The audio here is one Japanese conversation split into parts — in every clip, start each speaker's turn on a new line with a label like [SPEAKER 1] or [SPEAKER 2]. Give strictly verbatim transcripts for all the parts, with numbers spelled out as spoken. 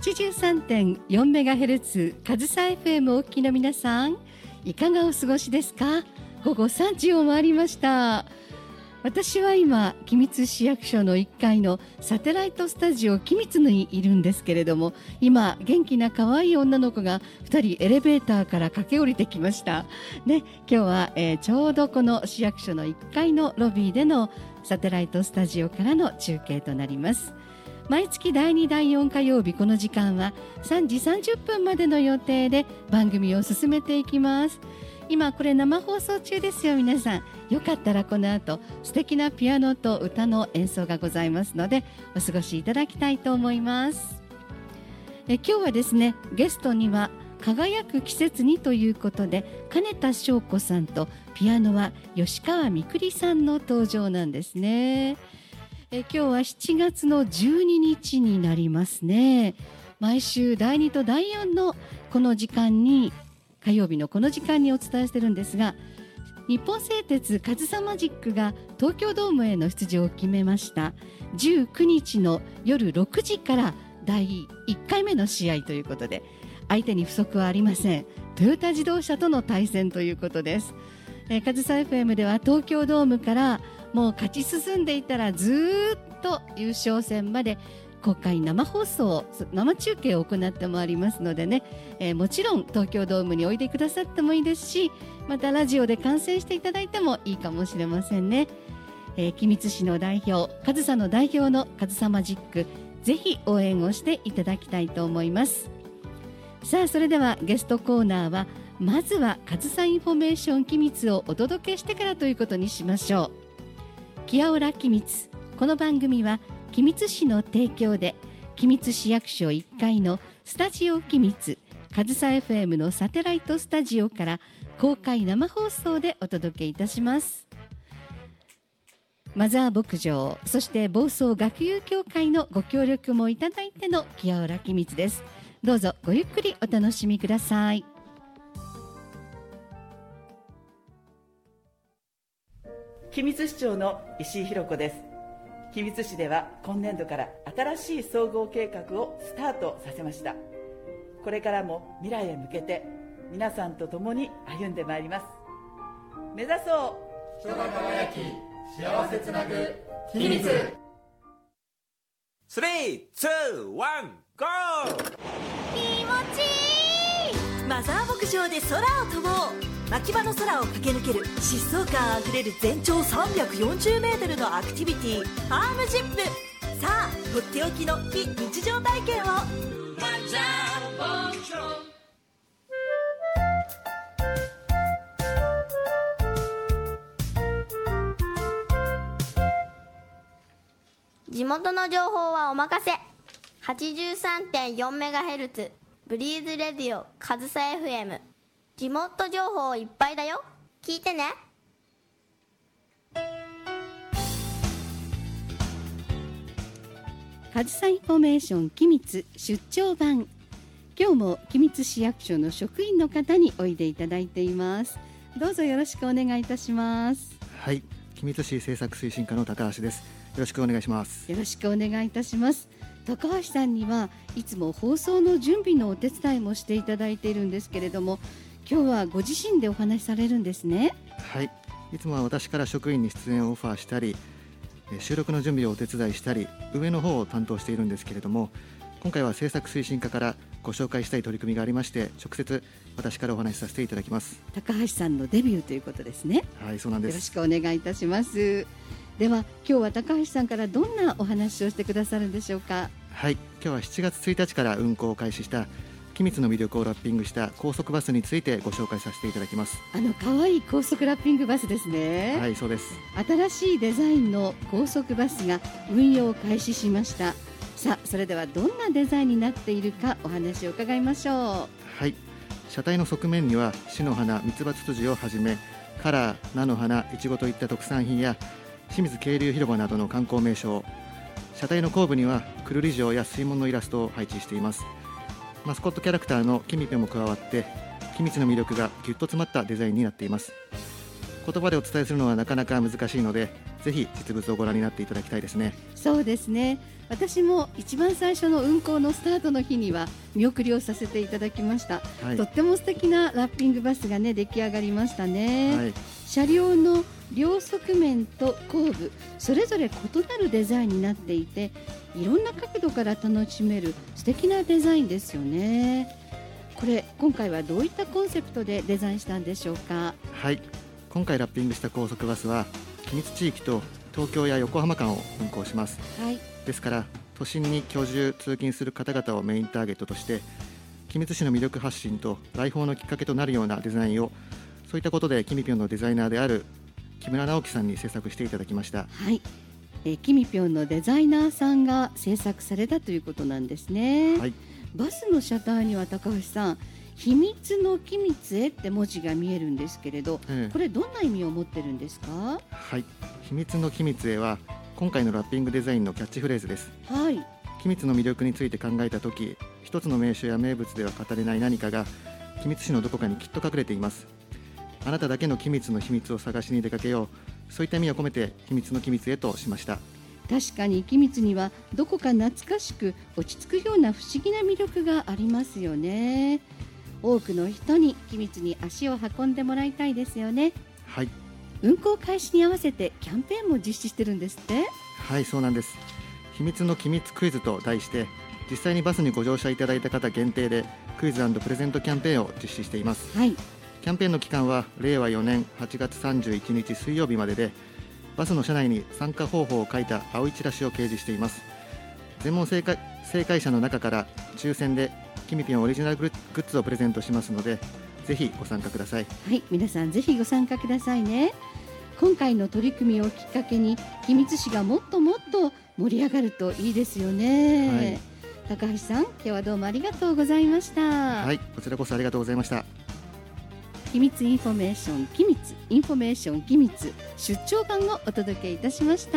[SPEAKER 1] ちじゅうさんてんよんメガヘルツ かずさ エフエム お聞きの皆さん、いかがお過ごしですか？午後さんじを回りました。私は今君津市役所のいっかいのサテライトスタジオ君津にいるんですけれども、今元気な可愛い女の子がふたりエレベーターから駆け下りてきました、ね、今日は、えー、ちょうどこの市役所のいっかいのロビーでのサテライトスタジオからの中継となります。毎月だいにだいよん火曜日、この時間はさんじさんじゅっぷんまでの予定で番組を進めていきます。今これ生放送中ですよ。皆さんよかったらこの後素敵なピアノと歌の演奏がございますのでお過ごしいただきたいと思います。え今日はですね、ゲストには輝く季節にということで金田翔子さんとピアノは吉川みくりさんの登場なんですね。え今日はしちがつのじゅうににちになりますね。毎週だいにとだいよんのこの時間に、火曜日のこの時間にお伝えしてるんですが、日本製鉄カズサマジックが東京ドームへの出場を決めました。じゅうくにちの夜ろくじからだいいっかいめの試合ということで、相手に不足はありません。トヨタ自動車との対戦ということです。えー、カズサ エフエム では東京ドームからもう勝ち進んでいたらずっと優勝戦まで公開生放送、生中継を行ってまいりますのでね、えー、もちろん東京ドームにおいでくださってもいいですし、またラジオで観戦していただいてもいいかもしれませんね。えー、君津市の代表、カズサの代表のカズサマジック、ぜひ応援をしていただきたいと思います。さあ、それではゲストコーナーはまずはカズサインフォメーション君津をお届けしてからということにしましょう。キアオラ君津、この番組は君津市の提供で君津市役所いっかいのスタジオ君津カズサ エフエム のサテライトスタジオから公開生放送でお届けいたします。マザー牧場、そして房総学友協会のご協力もいただいてのキアオラ君津です。どうぞごゆっくりお楽しみください。
[SPEAKER 2] 君津市長の石井弘子です。君津市では今年度から新しい総合計画をスタートさせました。これからも未来へ向けて皆さんと共に歩んでまいります。目指そう
[SPEAKER 3] 人が輝き幸せつなぐ君津。
[SPEAKER 4] スリー、ツー、ワン、ゴー。
[SPEAKER 5] 気持ちいい。マザー牧場で空を飛ぼう。牧場の空を駆け抜ける疾走感あふれる全長さんびゃくよんじゅうメートルのアクティビティ、ファームジップ。さあ、とっておきの非日常体験を。マザー牧場。
[SPEAKER 6] 地元の情報はお任せ。 はちじゅうさんてんよんメガヘルツ ブリーズレディオカズサ エフエム。 地元情報いっぱいだよ。聞いてね。
[SPEAKER 1] カズサインフォメーション君津出張版、今日も君津市役所の職員の方においでいただいています。どうぞよろしくお願いいたします。
[SPEAKER 7] はい、君津市政策推進課の高橋です。よろしくお願いします。
[SPEAKER 1] よろしくお願いいたします。高橋さんにはいつも放送の準備のお手伝いもしていただいているんですけれども、今日はご自身でお話しされるんですね。
[SPEAKER 7] はい、いつもは私から職員に出演をオファーしたり、収録の準備をお手伝いしたり、上の方を担当しているんですけれども、今回は政策推進課からご紹介したい取り組みがありまして、直接私からお話しさせていただきます。
[SPEAKER 1] 高橋さんのデビューということですね。
[SPEAKER 7] はい、そうなんです。
[SPEAKER 1] よろしくお願いいたします。では今日は高橋さんからどんなお話をしてくださるんでしょうか。
[SPEAKER 7] はい、今日はしちがつついたちから運行を開始した君津の魅力をラッピングした高速バスについてご紹介させていただきます。
[SPEAKER 1] あの可愛い高速ラッピングバスですね。
[SPEAKER 7] はい、そうです。
[SPEAKER 1] 新しいデザインの高速バスが運用を開始しました。さあ、それではどんなデザインになっているかお話を伺いましょう。
[SPEAKER 7] はい、車体の側面には市の花、ミツバツツジをはじめカラー、菜の花、いちごといった特産品や清水渓流広場などの観光名所、車体の後部にはくるり城や水門のイラストを配置しています。マスコットキャラクターのキミペも加わって君津の魅力がぎゅっと詰まったデザインになっています。 言葉でお伝えするのはなかなか難しいので、ぜひ実物をご覧になっていただきたいですね。
[SPEAKER 1] そうですね。私も一番最初の運行のスタートの日には見送りをさせていただきました、はい、とっても素敵なラッピングバスが、ね、出来上がりましたね、はい、車両の両側面と後部それぞれ異なるデザインになっていて、いろんな角度から楽しめる素敵なデザインですよね。これ今回はどういったコンセプトでデザインしたんでしょうか。
[SPEAKER 7] はい、今回ラッピングした高速バスは君津地域と東京や横浜間を運行します、はい、ですから都心に居住通勤する方々をメインターゲットとして君津市の魅力発信と来訪のきっかけとなるようなデザインを、そういったことでキミピョンのデザイナーである木村直樹さんに制作していただきました。
[SPEAKER 1] はい、えー、キミピョンのデザイナーさんが制作されたということなんですね、はい、バスの車体には高橋さん、秘密の機密へって文字が見えるんですけれど、ええ、これどんな意味を持ってるんですか。
[SPEAKER 7] はい、秘密の機密へは今回のラッピングデザインのキャッチフレーズです。はい、機密の魅力について考えたとき、一つの名所や名物では語れない何かが君津市のどこかにきっと隠れています。あなただけの機密の秘密を探しに出かけよう、そういった意味を込めて秘密の機密へとしました。
[SPEAKER 1] 確かに機密にはどこか懐かしく落ち着くような不思議な魅力がありますよね。多くの人に機密に足を運んでもらいたいですよね。
[SPEAKER 7] はい、
[SPEAKER 1] 運行開始に合わせてキャンペーンも実施してるんですって。
[SPEAKER 7] はい、そうなんです。秘密の機密クイズと題して、実際にバスにご乗車いただいた方限定でクイズ&プレゼントキャンペーンを実施しています、はい、キャンペーンの期間はれいわよねんはちがつさんじゅういちにち水曜日までで、バスの車内に参加方法を書いた青いチラシを掲示しています。全問正解、正解者の中から抽選でキミピョンオリジナルグッズをプレゼントしますので、ぜひご参加ください。
[SPEAKER 1] はい、皆さんぜひご参加くださいね。今回の取り組みをきっかけに君津市がもっともっと盛り上がるといいですよね、はい、高橋さん、今日はどうもありがとうございました。
[SPEAKER 7] はい、こちらこそありがとうございました。
[SPEAKER 1] 秘密インフォメーション機密インフォメーション機密出張版をお届けいたしました。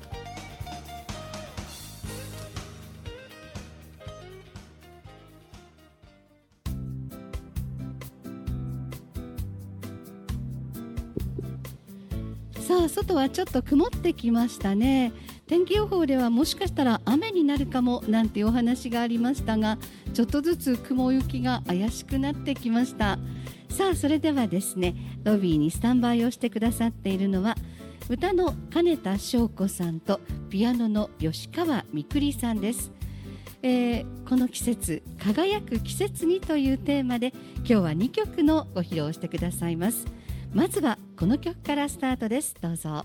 [SPEAKER 1] さあ、外はちょっと曇ってきましたね。天気予報ではもしかしたら雨になるかもなんていうお話がありましたが、ちょっとずつ雲行きが怪しくなってきました。さあ、それではですね、ロビーにスタンバイをしてくださっているのは歌の金田翔子さんとピアノの吉川みくりさんです。えー、この季節、輝く季節にというテーマで今日はにきょくのご披露をしてくださいます。まずはこの曲からスタートです。どうぞ。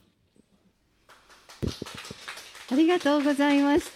[SPEAKER 1] ありがとうございました。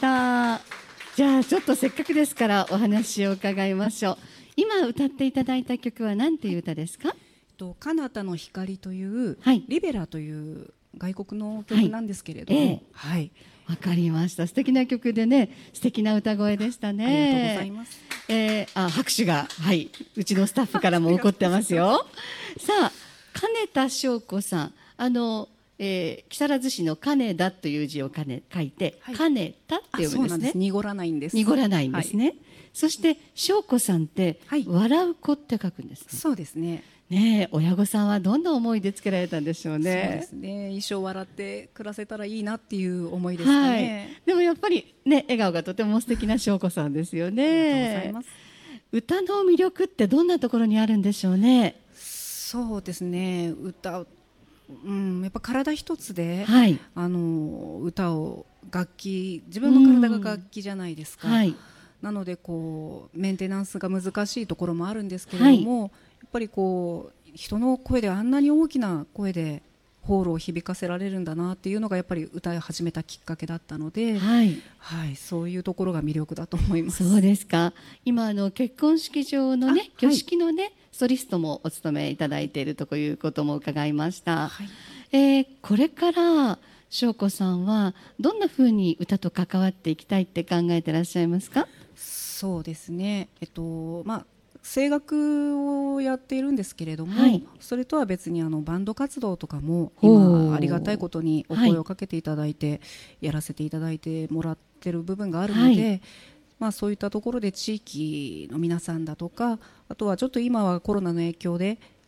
[SPEAKER 1] じゃあちょっとせっかくですからお話を伺いましょう。今歌っていただいた曲は何ていう歌ですか。
[SPEAKER 8] と彼方の光という、はい、リベラという外国の曲なんですけれども、はい、えーはい、
[SPEAKER 1] わかりました。素敵な曲でね、素敵な歌声でしたね。
[SPEAKER 8] ありがとうございます。
[SPEAKER 1] えー、あ、拍手が、はい、うちのスタッフからも起こってますよ。さあ、金田翔子さん、あの、えー、木更津市の金田という字を金書いて、はい、金田って読むんですね。そうなんです。
[SPEAKER 8] 濁らないんです。
[SPEAKER 1] 濁らないんですね。はい、そして翔子さんって、はい、笑う子って書くんですね。
[SPEAKER 8] そうですね。
[SPEAKER 1] ねえ、親御さんはどんな思いでつけられたんでしょうね。
[SPEAKER 8] そうですね。一生笑って暮らせたらいいなっていう思いですかね。
[SPEAKER 1] はい、でもやっぱりね、笑顔がとても素敵な翔子さんですよね。
[SPEAKER 8] ありがとうございます。
[SPEAKER 1] 歌の魅力ってどんなところにあるんでしょうね。
[SPEAKER 8] そうですね。歌、うん、やっぱ体一つで、はい、あの歌を楽器、自分の体が楽器じゃないですか。はい、なのでこうメンテナンスが難しいところもあるんですけれども、はい、やっぱりこう人の声であんなに大きな声でホールを響かせられるんだなっていうのがやっぱり歌い始めたきっかけだったので、はいはい、そういうところが魅力だと思います。
[SPEAKER 1] そうですか。今あの結婚式場のね、挙式のね、はい、ソリストもお務めいただいているということも伺いました。はい、えー、これから翔子さんはどんなふうに歌と関わっていきたいって考えてらっしゃいますか。
[SPEAKER 8] そうですね、えっとまあ、声楽をやっているんですけれども、はい、それとは別にあのバンド活動とかも今ありがたいことにお声をかけていただいて、はい、やらせていただいてもらってる部分があるので、はい、まあ、そういったところで地域の皆さんだとか、あとはちょっと今はコロナの影響で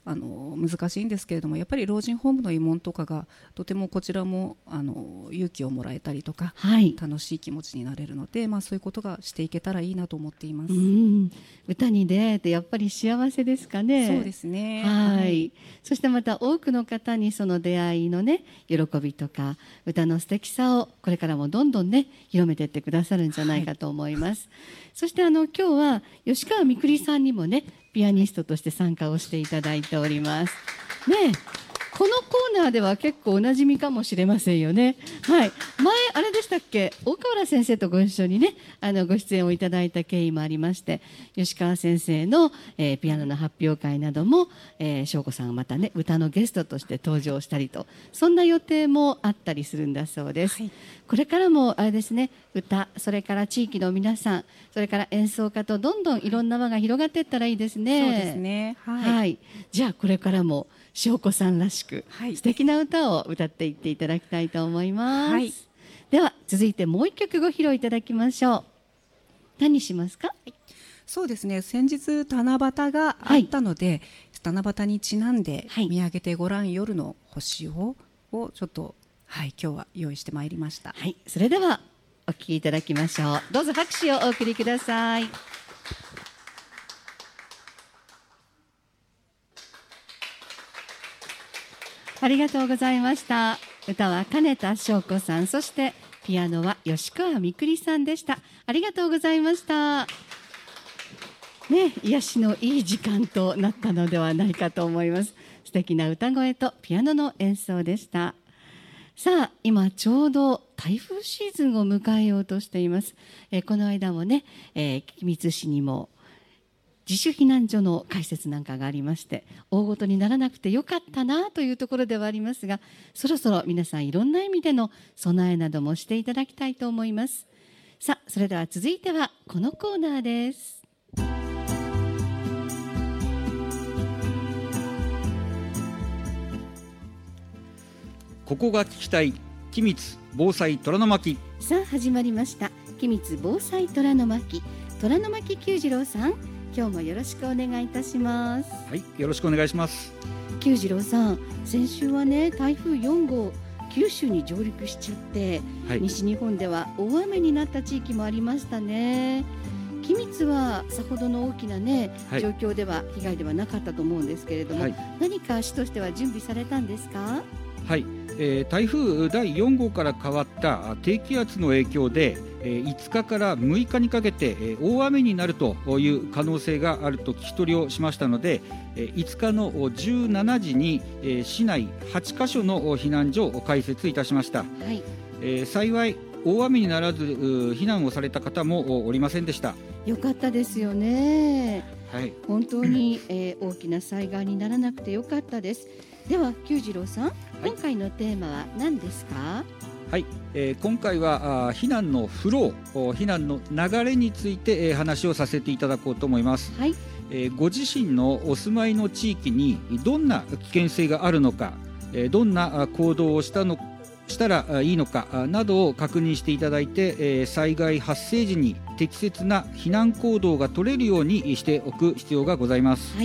[SPEAKER 8] あの難しいんですけれども、やっぱり老人ホームの慰問とかがとてもこちらもあの勇気をもらえたりとか、はい、楽しい気持ちになれるので、まあ、そういうことがしていけたらいいなと思っています。
[SPEAKER 1] うん、歌に出会えてやっぱり幸せですかね。
[SPEAKER 8] そうですね、
[SPEAKER 1] はい、
[SPEAKER 8] はい、
[SPEAKER 1] そしてまた多くの方にその出会いのね喜びとか歌の素敵さをこれからもどんどんね広めていってくださるんじゃないかと思います。はい、そしてあの今日は吉川みくりさんにもねピアニストとして参加をしていただいておりますね。このコーナーでは結構おなじみかもしれませんよね。はい、前あれでしたっけ、大河原先生とご一緒にねあのご出演をいただいた経緯もありまして、吉川先生の、えー、ピアノの発表会なども、えー、翔子さんがまたね歌のゲストとして登場したりと、そんな予定もあったりするんだそうです。はい、これからもあれですね、歌、それから地域の皆さん、それから演奏家とどんどんいろんな輪が広がっていったらいいですね。
[SPEAKER 8] そうですね、はい
[SPEAKER 1] はい、じゃあこれからも翔子さんらしく、はい、素敵な歌を歌っていっていただきたいと思います。はい、では続いてもう一曲ご披露いただきましょう。何しますか？はい、
[SPEAKER 8] そうですね、先日七夕があったので、はい、七夕にちなんで、はい、見上げてごらん夜の星ををちょっと、はい、今日は用意してまいりました。
[SPEAKER 1] はい、それではお聴きいただきましょう。どうぞ拍手をお送りください。ありがとうございました。歌は金田翔子さん、そしてピアノは吉川みくりさんでした。ありがとうございました。ね、癒しのいい時間となったのではないかと思います。素敵な歌声とピアノの演奏でした。さあ、今ちょうど台風シーズンを迎えようとしています。えー、この間もね、えー、君津市にも自主避難所の開設なんかがありまして、大ごとにならなくてよかったなというところではありますが、そろそろ皆さんいろんな意味での備えなどもしていただきたいと思います。さあ、それでは続いてはこのコーナーです。
[SPEAKER 9] ここが聞きたい君津防災虎の巻。
[SPEAKER 1] さあ始まりました、君津防災虎の巻。虎の巻久次郎さん、今日もよろしくお願いいたします。
[SPEAKER 9] はい、よろしくお願いします。
[SPEAKER 1] 久次郎さん、先週はね台風よん号九州に上陸しちゃって、はい、西日本では大雨になった地域もありましたね。君津はさほどの大きなね、はい、状況では被害ではなかったと思うんですけれども、はい、何か市としては準備されたんですか？
[SPEAKER 9] はい、えー、台風だいよん号から変わった低気圧の影響で、えー、いつかからむいかにかけて、えー、大雨になるという可能性があると聞き取りをしましたので、えー、いつかのじゅうしちじに、えー、市内はちかしょの避難所を開設いたしました。はい、えー、幸い大雨にならず避難をされた方もおりませんでした。
[SPEAKER 1] よかったですよね。
[SPEAKER 9] はい、
[SPEAKER 1] 本当に、えー、大きな災害にならなくてよかったです。では久次郎さん、はい、今回のテーマは何ですか？
[SPEAKER 9] はい、えー、今回はあ避難のフロー、避難の流れについて、えー、話をさせていただこうと思います。はい、えー、ご自身のお住まいの地域にどんな危険性があるのか、えー、どんな行動をしたのしたらいいのかなどを確認していただいて、えー、災害発生時に適切な避難行動が取れるようにしておく必要がございます。はい、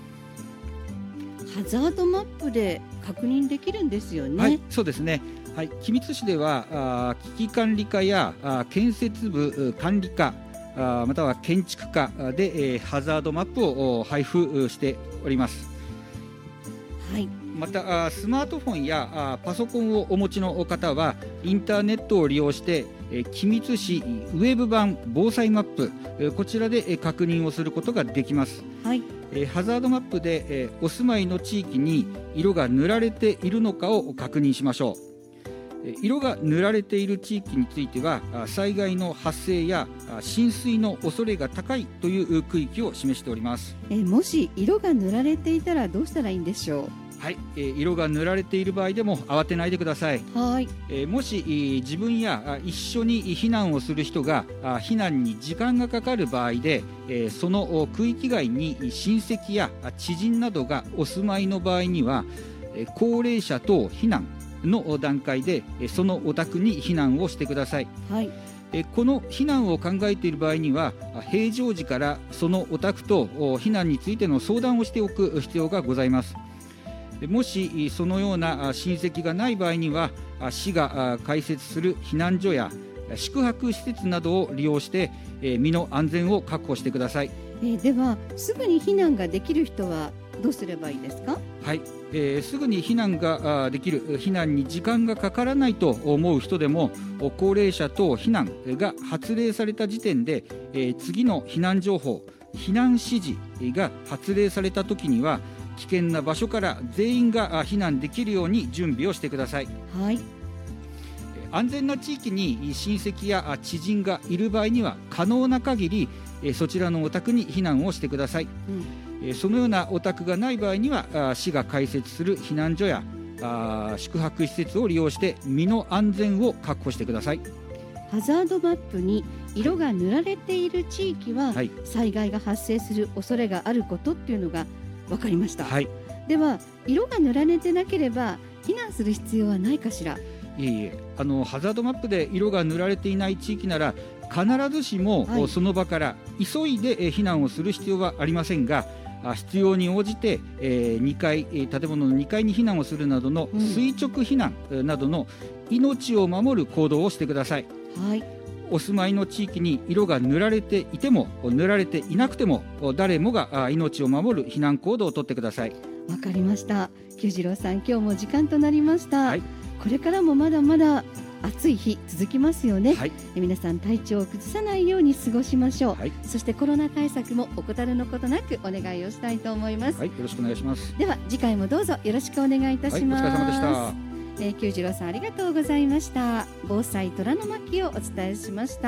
[SPEAKER 1] ハザードマップで確認できるんですよね。
[SPEAKER 9] はい、そうですね。はい、君津市ではあ危機管理課やあ建設部管理課あまたは建築課で、えー、ハザードマップを配布しております。はい、またスマートフォンやパソコンをお持ちの方はインターネットを利用して君津市ウェブ版防災マップ、こちらで確認をすることができます。はい、ハザードマップでお住まいの地域に色が塗られているのかを確認しましょう。色が塗られている地域については災害の発生や浸水の恐れが高いという区域を示しております。
[SPEAKER 1] えもし色が塗られていたらどうしたらいいんでしょう？
[SPEAKER 9] はい、えー、色が塗られている場合でも慌てないでください。はい、えー、もし、えー、自分や一緒に避難をする人が避難に時間がかかる場合で、えー、その区域外に親戚や知人などがお住まいの場合には、えー、高齢者等避難の段階でそのお宅に避難をしてください。はい、 この避難を考えている場合には、平常時からそのお宅と避難についての相談をしておく必要がございます。もしそのような親戚がない場合には、市が開設する避難所や宿泊施設などを利用して身の安全を確保してください。
[SPEAKER 1] えー、ではすぐに避難ができる人はどうすればいいですか？
[SPEAKER 9] はい、えー、すぐに避難ができる、避難に時間がかからないと思う人でも、高齢者等避難が発令された時点で、えー、次の避難情報、避難指示が発令されたときには、危険な場所から全員が避難できるように準備をしてください。
[SPEAKER 1] はい、
[SPEAKER 9] 安全な地域に親戚や知人がいる場合には、可能な限りそちらのお宅に避難をしてください。うん、そのようなお宅がない場合には、市が開設する避難所や宿泊施設を利用して身の安全を確保してください。
[SPEAKER 1] ハザードマップに色が塗られている地域は、はい、災害が発生する恐れがあることっていうのが分かりました。はい、では色が塗られてなければ避難する必要はないかしら？
[SPEAKER 9] いえいえ、あのハザードマップで色が塗られていない地域なら必ずしも、はい、その場から急いで避難をする必要はありませんが、必要に応じて、えー、にかい建物のにかいに避難をするなどの垂直避難などの命を守る行動をしてください。はい、お住まいの地域に色が塗られていても塗られていなくても、誰もが命を守る避難行動をとってください。
[SPEAKER 1] わかりました。久次郎さん、今日も時間となりました。はい、これからもまだまだ暑い日続きますよね。はい、皆さん体調を崩さないように過ごしましょう。はい、そしてコロナ対策も怠るのことなくお願いをしたいと思います。
[SPEAKER 9] はい、よろしくお願いします。
[SPEAKER 1] では次回もどうぞよろしくお願いいたします。
[SPEAKER 9] はい、お疲れ様でした。
[SPEAKER 1] えー、久次郎さんありがとうございました。防災虎の巻をお伝えしました。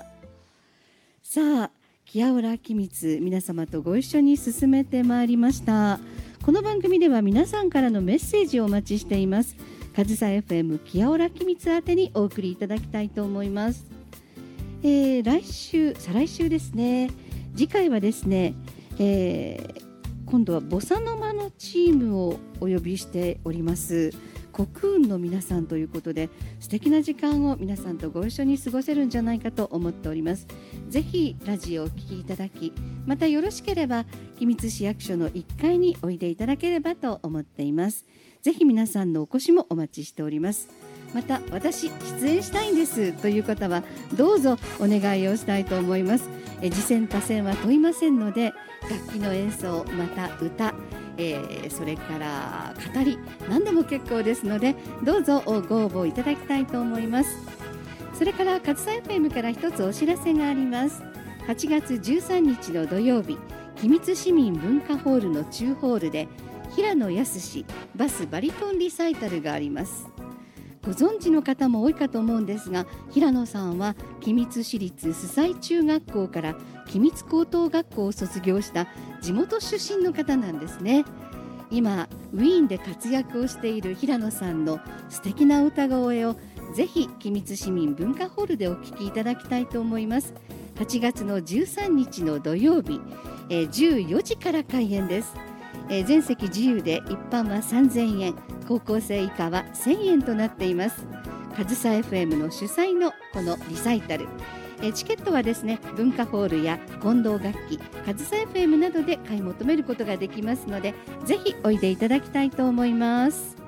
[SPEAKER 1] さあ、木浦機密皆様とご一緒に進めてまいりました。この番組では皆さんからのメッセージをお待ちしています。かずさ エフエム 木浦機密宛てにお送りいただきたいと思います。えー、来週再来週ですね、次回はですね、えー、今度はボサノマのチームをお呼びしております。コクーンの皆さんということで、素敵な時間を皆さんとご一緒に過ごせるんじゃないかと思っております。ぜひラジオをお聞きいただき、またよろしければ君津市役所のいっかいにおいでいただければと思っています。ぜひ皆さんのお越しもお待ちしております。また私出演したいんですという方はどうぞお願いをしたいと思います。え次戦他戦は問いませんので、楽器の演奏、また歌、えー、それから語り、何でも結構ですので、どうぞご応募いただきたいと思います。それからかずさ エフエム から一つお知らせがあります。はちがつじゅうさんにちの土曜日、君津市民文化ホールの中ホールで平野康バスバリトンリサイタルがあります。ご存知の方も多いかと思うんですが、平野さんは君津市立須西中学校から君津高等学校を卒業した地元出身の方なんですね。今ウィーンで活躍をしている平野さんの素敵な歌声をぜひ君津市民文化ホールでお聴きいただきたいと思います。はちがつのじゅうさんにちの土曜日、えー、じゅうよじから開演です。えー、全席自由で一般はさんぜんえん、高校生以下はせんえんとなっています。かずさ エフエム の主催のこのリサイタル、えー、チケットはですね、文化ホールや近藤楽器、かずさ エフエム などで買い求めることができますので、ぜひおいでいただきたいと思います。